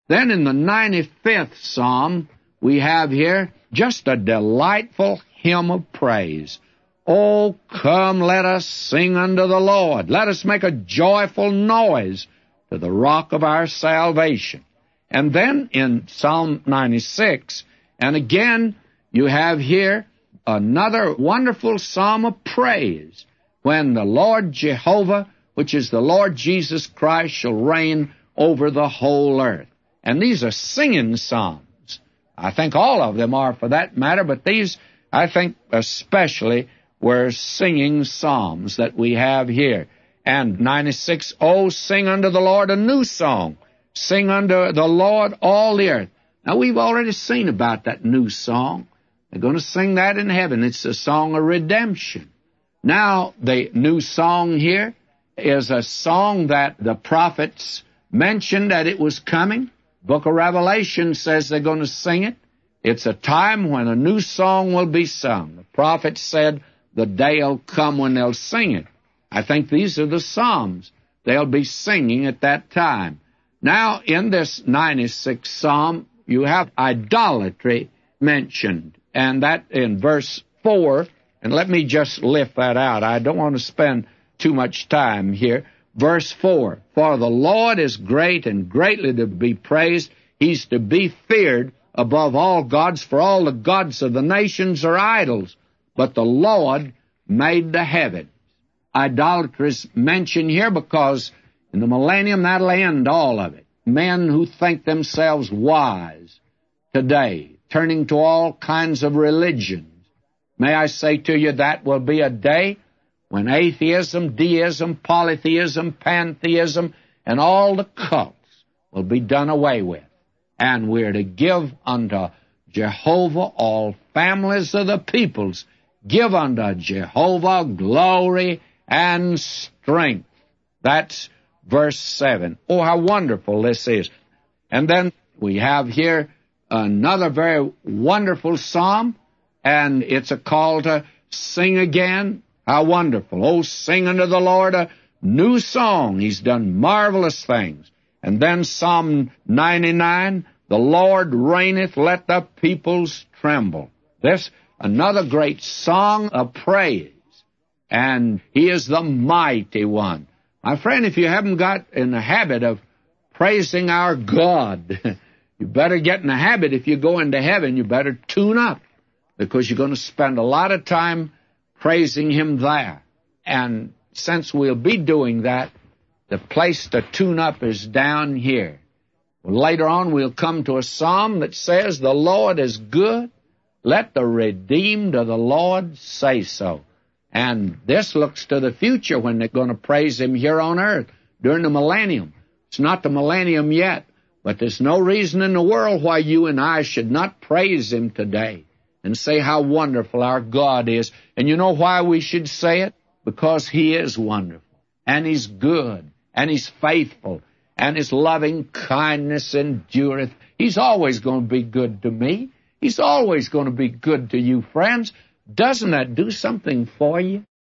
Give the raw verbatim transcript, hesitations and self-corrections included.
Then in the ninety-fifth Psalm, we have here just a delightful hymn of praise. Oh, come, let us sing unto the Lord. Let us make a joyful noise to the rock of our salvation. And then in Psalm ninety-six, and again, you have here another wonderful psalm of praise, when the Lord Jehovah, which is the Lord Jesus Christ, shall reign over the whole earth. And these are singing psalms. I think all of them are for that matter, but these, I think, especially were singing psalms that we have here. And ninety-six, oh, sing unto the Lord a new song. Sing unto the Lord all the earth. Now, we've already seen about that new song. They're going to sing that in heaven. It's a song of redemption. Now, the new song here is a song that the prophets mentioned that it was coming. Book of Revelation says they're going to sing it. It's a time when a new song will be sung. The prophet said the day will come when they'll sing it. I think these are the psalms they'll be singing at that time. Now, in this ninety-sixth Psalm, you have idolatry mentioned, and that in verse four, and let me just lift that out. I don't want to spend too much time here. Verse four, for the Lord is great and greatly to be praised. He's to be feared above all gods, for all the gods of the nations are idols, but the Lord made the heavens. Idolatry is mentioned here because in the millennium that'll end all of it. Men who think themselves wise today, turning to all kinds of religions. May I say to you, that will be a day when atheism, deism, polytheism, pantheism, and all the cults will be done away with. And we're to give unto Jehovah all families of the peoples. Give unto Jehovah glory and strength. That's verse seven. Oh, how wonderful this is. And then we have here another very wonderful psalm, and it's a call to sing again. How wonderful. Oh, sing unto the Lord a new song. He's done marvelous things. And then Psalm ninety-nine, the Lord reigneth, let the peoples tremble. This, another great song of praise. And He is the mighty one. My friend, if you haven't got in the habit of praising our God, you better get in the habit. If you go into heaven, you better tune up, because you're going to spend a lot of time praising Him there. And since we'll be doing that, the place to tune up is down here. Well, later on, we'll come to a psalm that says, the Lord is good. Let the redeemed of the Lord say so. And this looks to the future when they're going to praise Him here on earth during the millennium. It's not the millennium yet, but there's no reason in the world why you and I should not praise Him today and say how wonderful our God is. And you know why we should say it? Because He is wonderful, and He's good, and He's faithful, and His loving kindness endureth. He's always going to be good to me. He's always going to be good to you, friends. Doesn't that do something for you?